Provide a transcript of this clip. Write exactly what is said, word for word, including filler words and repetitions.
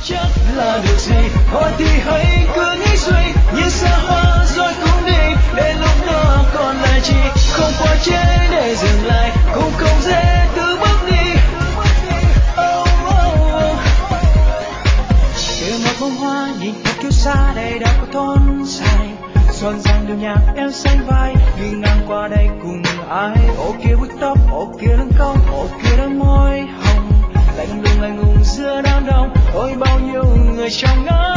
chắc là được gì. Thôi thì hãy cứ nghĩ suy như xa hoa rồi cũng đi, đến lúc đó còn lại chi. Không quá trễ để dừng lại, cũng không dễ cứ bước đi. Oh, oh, oh. Kêu một bông hoa nhìn thật kiêu xa, đây đã có thôn dài xuân sang đường nhạc em xanh vai đi ngang qua đây cùng ai. Ô kia búi tóc, ô kia lưng cong, ô kia đôi môi hồng, lạnh lùng lạnh lùng giữa đám đông. Ôi bao nhiêu người trong ngõ